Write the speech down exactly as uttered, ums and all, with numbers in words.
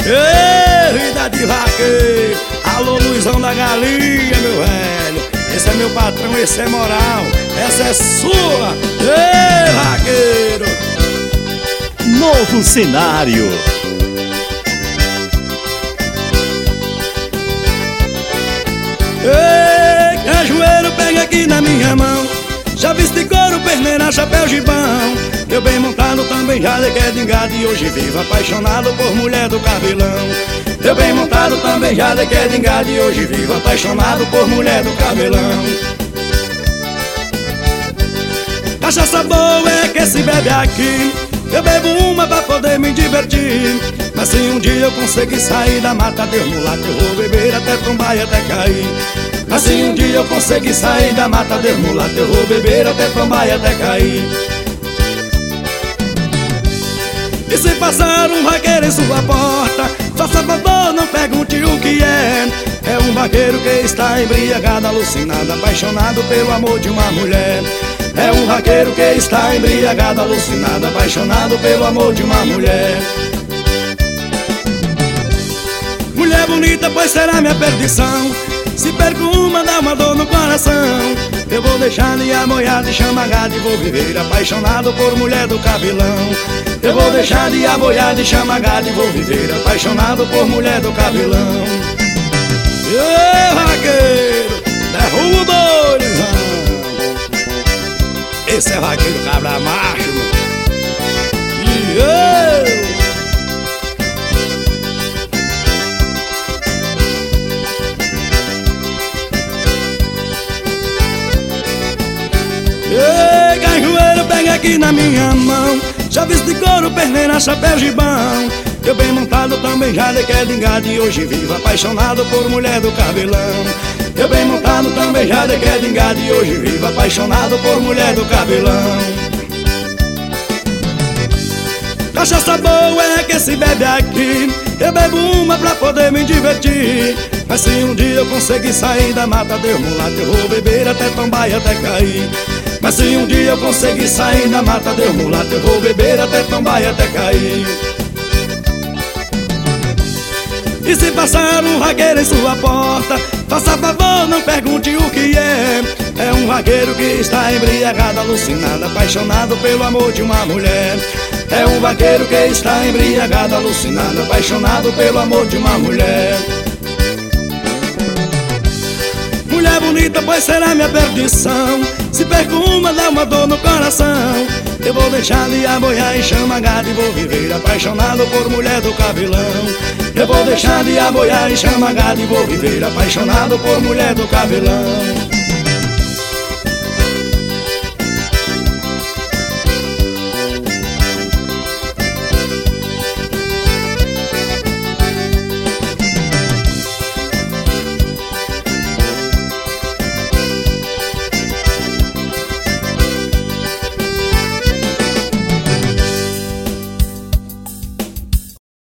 Ei, vida de vaqueiro. Alô, Luizão da Galinha, meu velho. Esse é meu patrão, esse é moral. Essa é sua. Ei, vaqueiro. Novo cenário. Ei, cajueiro, pega aqui na minha mão. Já viste couro, perneira, chapéu, gibão. Eu bem montado também já de queda engado. E hoje vivo apaixonado por mulher do cabelão. Eu bem montado também já de queda engado. E hoje vivo apaixonado por mulher do cabelão. Cachaça boa é que se bebe aqui. Eu bebo uma pra poder me divertir. Mas se um dia eu conseguir sair da mata, Deus mulato, eu vou beber até tombar e até cair. Mas se um dia eu conseguir sair da mata, Deus mulato, eu vou beber até tombar e até cair. E se passar um vaqueiro em sua porta, faça favor, não pergunte o que é. É um vaqueiro que está embriagado, alucinado, apaixonado pelo amor de uma mulher. É um vaqueiro que está embriagado, alucinado, apaixonado pelo amor de uma mulher. Mulher bonita, pois será minha perdição. Se perco uma, dá uma dor no coração. Eu vou deixar de amoiar, de chamagado e vou viver apaixonado por mulher do cabelão. Eu vou deixar de aboiar, de chamagado e vou viver apaixonado por mulher do cabelão. Ê, vaqueiro, derruba o dois. Esse é vaqueiro cabra macho. E eu Ei, cajueiro, pega aqui na minha mão. Já viste couro, perneira, chapéu, gibão. Eu bem montado também já de queda engado. E hoje vivo apaixonado por mulher do cabelão. Eu bem montado também já de queda engado. E hoje vivo apaixonado por mulher do cabelão. Cachaça boa é que se bebe aqui. Eu bebo uma pra poder me divertir. Mas se um dia eu conseguir sair da mata, Deus mulato, eu vou beber até tombar e até cair. Mas se um dia eu conseguir sair da mata, Deus mulato, eu vou beber até tombar e até cair. E se passar um vaqueiro em sua porta, faça favor, não pergunte o que é. É um vaqueiro que está embriagado, alucinado, apaixonado pelo amor de uma mulher. É um vaqueiro que está embriagado, alucinado, apaixonado pelo amor de uma mulher. Mulher bonita, pois será minha perdição. Se perco uma, dá uma dor no coração. Eu vou deixar de aboiar e chama gado e vou viver apaixonado por mulher do cabelão. Eu vou deixar de aboiar e chama gado e vou viver apaixonado por mulher do cabelão.